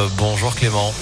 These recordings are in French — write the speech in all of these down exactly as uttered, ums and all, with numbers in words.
Euh, bonjour Clément.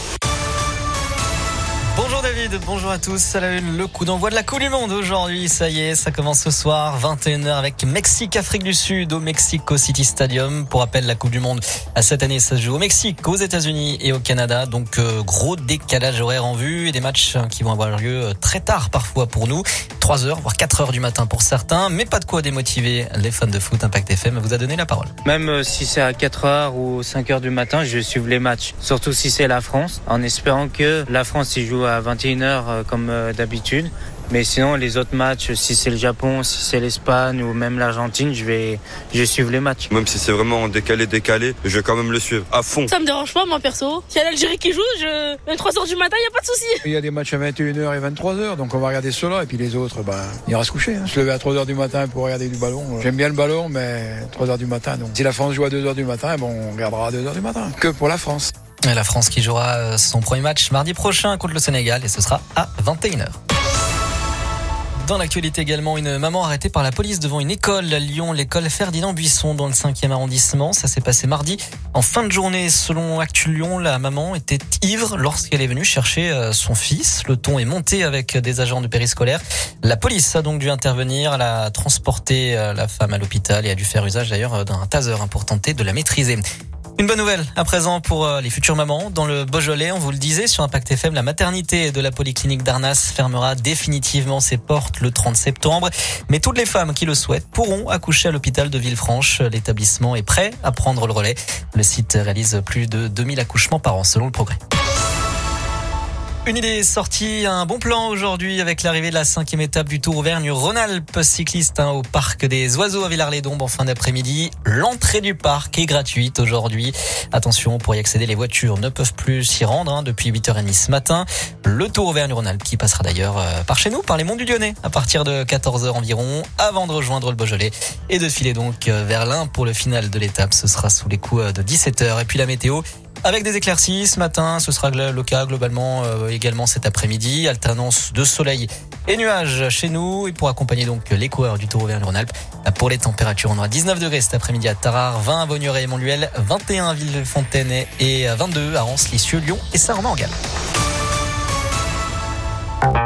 Bonjour David, bonjour à tous. À la une, le coup d'envoi de la Coupe du Monde aujourd'hui. Ça y est, ça commence ce soir, vingt et une heures avec Mexique-Afrique du Sud au Mexico City Stadium. Pour rappel, la Coupe du Monde à cette année, ça se joue au Mexique, aux États-Unis et au Canada. Donc euh, gros décalage horaire en vue et des matchs qui vont avoir lieu très tard parfois pour nous. trois heures, voire quatre heures du matin pour certains. Mais pas de quoi démotiver les fans de foot. Impact F M vous a donné la parole. Même si c'est à quatre heures ou cinq heures du matin, je vais suivre les matchs. Surtout si c'est la France, en espérant que la France y joue à vingt et une heures comme d'habitude. Mais sinon, les autres matchs, si c'est le Japon, si c'est l'Espagne ou même l'Argentine, je vais, je vais suivre les matchs. Même si c'est vraiment décalé, décalé, je vais quand même le suivre à fond. Ça me dérange pas, moi, perso. S'il y a l'Algérie qui joue, je... même trois heures du matin, il n'y a pas de souci. Il y a des matchs à vingt et une heures et vingt-trois heures, donc on va regarder cela. Et puis les autres, ben, il ira se coucher. Hein. Se lever à trois heures du matin pour regarder du ballon. J'aime bien le ballon, mais trois heures du matin. Donc si la France joue à deux heures du matin, bon, on regardera à deux heures du matin. Que pour la France. Et la France qui jouera son premier match mardi prochain contre le Sénégal et ce sera à vingt et une heures. Dans l'actualité également, une maman arrêtée par la police devant une école à Lyon, l'école Ferdinand Buisson dans le cinquième arrondissement. Ça s'est passé mardi en fin de journée. Selon Actu Lyon, la maman était ivre lorsqu'elle est venue chercher son fils. Le ton est monté avec des agents de périscolaire. La police a donc dû intervenir. Elle a transporté la femme à l'hôpital et a dû faire usage d'ailleurs d'un taser pour tenter de la maîtriser. Une bonne nouvelle à présent pour les futures mamans. Dans le Beaujolais, on vous le disait sur Impact F M, la maternité de la polyclinique d'Arnas fermera définitivement ses portes le trente septembre. Mais toutes les femmes qui le souhaitent pourront accoucher à l'hôpital de Villefranche. L'établissement est prêt à prendre le relais. Le site réalise plus de deux mille accouchements par an selon le Progrès. Une idée est sortie, un bon plan aujourd'hui avec l'arrivée de la cinquième étape du Tour Auvergne-Rhône-Alpes cycliste hein, au parc des Oiseaux à Villars-les-Dombes en fin d'après-midi. L'entrée du parc est gratuite aujourd'hui. Attention, pour y accéder, les voitures ne peuvent plus s'y rendre hein, depuis huit heures trente ce matin. Le Tour Auvergne-Rhône-Alpes qui passera d'ailleurs euh, par chez nous, par les Monts du Lyonnais, à partir de quatorze heures environ, avant de rejoindre le Beaujolais et de filer donc euh, vers l'Ain pour le final de l'étape. Ce sera sous les coups de dix-sept heures. Et puis la météo. Avec des éclaircies ce matin, ce sera le cas globalement euh, également cet après-midi. Alternance de soleil et nuages chez nous. Et pour accompagner donc les coureurs du Tour Auvergne-Rhône-Alpes, pour les températures, on aura dix-neuf degrés cet après-midi à Tarare, vingt à Vaugneray et Montluel, vingt et un à Villefontaine et vingt-deux à Rance, Lisieux, Lyon et Saint-Romain-en-Galles.